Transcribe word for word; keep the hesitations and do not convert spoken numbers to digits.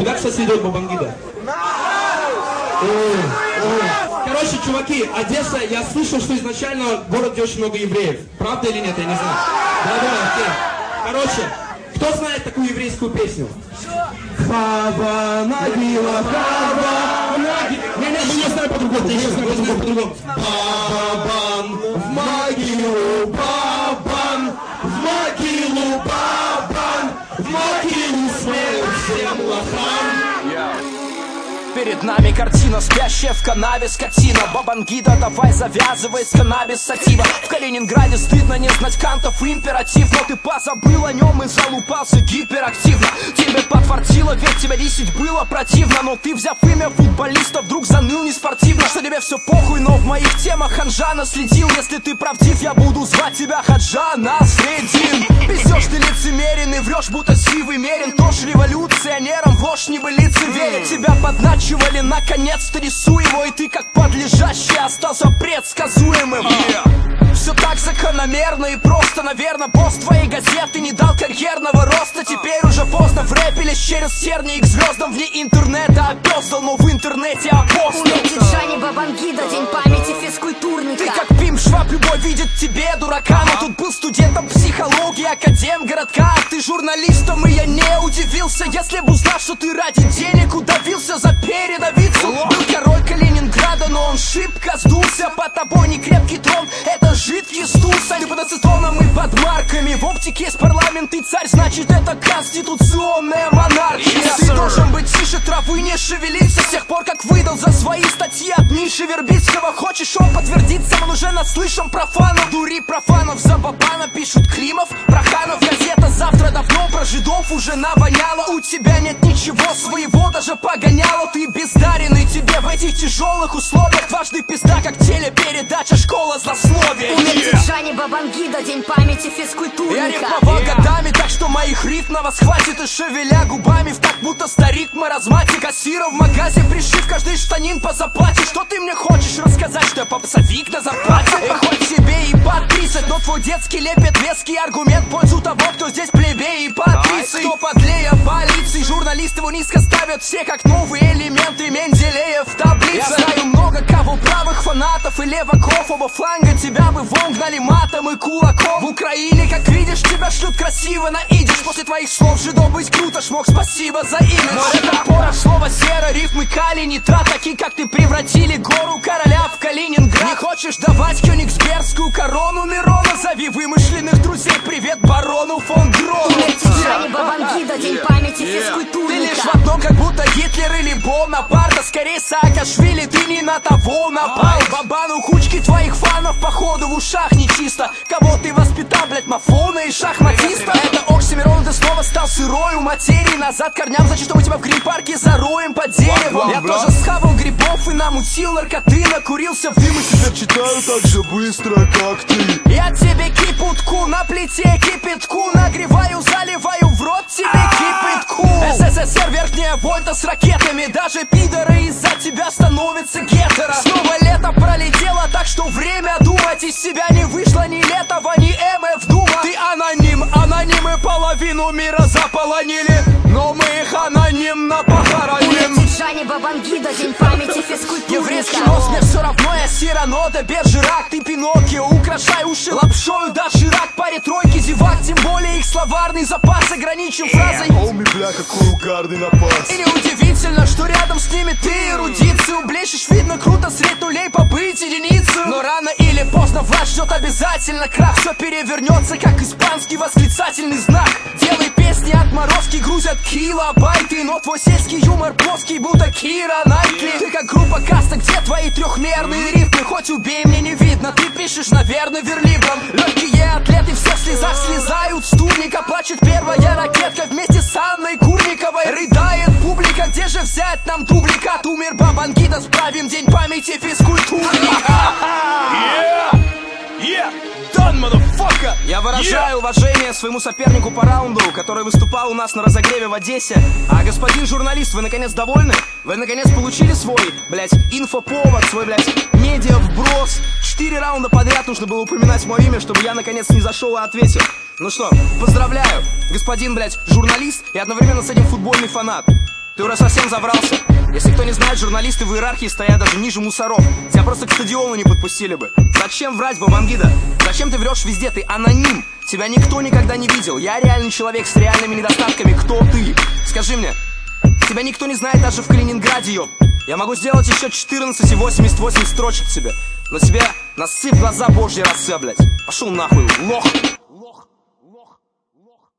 Куда, кстати, идет Бабангида? Короче, чуваки, Одесса, я слышал, что изначально город, где очень много евреев. Правда или нет, я не знаю. Да-да, окей. Короче, кто знает такую еврейскую песню? Хаба, могила, хаба, могила. Не-не, мы не знаем по-другому, мы не знаем по-другому. Бабан, в могилу, бабан, в могилу, бабан, в могилу свою всем лохам. Перед нами картина, спящая в канаве скотина. Бабангида, давай завязывай с каннабис сатива. В Калининграде стыдно не знать кантов императив, но ты позабыл о нем и залупался гиперактивно. Тебе подфартило, ведь тебя десять было противно, но ты, взяв имя футболиста, вдруг заныл неспортивно. Что тебе все похуй, но в моих темах ханжа наследил. Если ты правдив, я буду звать тебя Хаджа Насреддин. Пиздешь ты лицемерен и врешь, будто сивый мерин. Тоже революционером в ложь не бы лицеверен. Тебя подначивали, наконец-то рисуй его, и ты как подлежащий остался предсказуемым. yeah. Все так закономерно и просто, наверное, босс твоей газеты не дал карьерного роста. Теперь уже поздно, в рэпе лишь через тернии к звездам. Вне интернета опёздал, но в интернете апостол. Умерти Джани Бабангида, день памяти физкультурника. Ты как пим шваб, любой видит тебе дурака. Но тут был студентом психологии, академ городка. А ты журналистом, и я не удивился, если бы узнал, что ты ради денег удавился за передовицу. Был король Калининграда, но он шибко сдулся. Под тобой не крепкий трон, это жидкий стулся. Ты под ацетоном и под марками. В оптике есть парламент и царь, значит это конституционная монархия. yes, Ты должен быть тише травы, не шевелиться. С тех пор, как выдал за свои статьи от Миши Вербицкого. Хочешь он подтвердиться, он уже наслышан профанов. Дури профанов, за Бабана пишут Климов, Проханов. Газета завтра давно про жидов уже навоняла. У тебя нет ничего своего, даже погоняла. Ты бездаренный, тебе в этих тяжелых условиях важный пизда, как телепередача «Школа злословия». Умерти Джани Бабангида, день памяти физкультурника. Я рифмовал yeah. годами, так что моих рифм на вас хватит. И шевеля губами в так, будто старик маразматик. Кассира в магазе, пришив каждый штанин по заплате. Что ты мне хочешь рассказать, что я попсовик на зарплате? И хоть тебе и под тридцать, но твой детский лепет веский аргумент в пользу того, кто здесь плебей и патриций. Кто подлее полиции, журналисты его низко ставят все как новые элементы Менделеев в таблице. Я знаю много кого, правых фанатов и леваков. Оба фланга тебя бы вон гнали матом и кулаком. В Украине, как видишь, тебя шлют красиво на идиш. После твоих слов жидов быть круто, шмок, спасибо за имидж. Но это порох, слово сера, рифмы калий, нитрат. Такие, как ты, превратили гору короля в Калининград. Не хочешь давать кёнигсбергскую корону Мирона? Зови вымышленных друзей, привет барону фон Грону. Умерти Джани Бабангида, день памяти физкультурника. Ты лишь в одном, как будто Гитлер или Бонапарт. Скорее Саакашвили, ты не на того напал. Бабану кучки твоих фанов, походу в ушах нечисто. Кого ты воспитал, блять, мафона и шахматиста? Это Оксимирон, ты снова стал сырой у материи. Назад корням, значит, что мы тебя в грин-парке зароем под деревом. Я тоже схавал грибов и намутил наркоты. Накурился в дым и теперь читаю так же быстро, как ты. Я тебе кипутку на плите, кипятку нагреваю, заливаю в рот тебе кипятку. СССР, верхняя вольта с ракетами. Даже пидоры из-за тебя становятся гетеро. Снова лето пролетело, так что время думать. Из себя не вышло ни Летова, ни МФ Дума. Ты аноним, анонимы половину мира заполонили, но мы их анонимно похороним. Умерти Джани Бабангида, день памяти физкультурника. Еврейский нос, мне все равно, я Сирано да Бержерак. Ты Пиноккио, украшай уши лапшою, да Ширак. Паре тройки зевак, тем более их словарный запас ограничен фразой Оуми, бля, какой угарный напас. И неудивительно, что рядом с ними ты эрудицию блещешь. Видно круто средь нулей побыть единицу. Но рано или поздно власть ждет обязательно крах. Все перевернется, как испанский восклицательный знак. Делай песни, отморозки грузят килобайты, но твой сельский юмор плоский, будто Кира Найтли. Ты как группа Каста, где твои трехмерные рифмы? Хоть убей, мне не видно, ты пишешь, наверное, верлибром. Легкие атлеты все в слезах слезают с турника. Плачет первая ракетка вместе с Анной Курниковой. Рыдает публика, где же взять нам дубликат? Умер Бабангида, справим день памяти физкультурника. Done, motherfucker! Я выражаю yeah. уважение своему сопернику по раунду, который выступал у нас на разогреве в Одессе. А господин журналист, вы наконец довольны? Вы наконец получили свой, блять, инфоповод, свой, блять, медиа вброс? Четыре раунда подряд нужно было упоминать мое имя, чтобы я наконец не зашел и ответил. Ну что, поздравляю, господин, блять, журналист и одновременно с этим футбольный фанат. Ты уже совсем заврался. Если кто не знает, журналисты в иерархии стоят даже ниже мусоров. Тебя просто к стадиону не подпустили бы. Зачем врать, Бабангида? Зачем ты врешь везде? Ты аноним. Тебя никто никогда не видел. Я реальный человек с реальными недостатками. Кто ты? Скажи мне. Тебя никто не знает даже в Калининграде, ёп. Я могу сделать еще четырнадцать и восемьдесят восемь строчек тебе. Но тебе насыпь глаза божьи росы, блядь. Пошел нахуй, лох. Лох, лох, лох.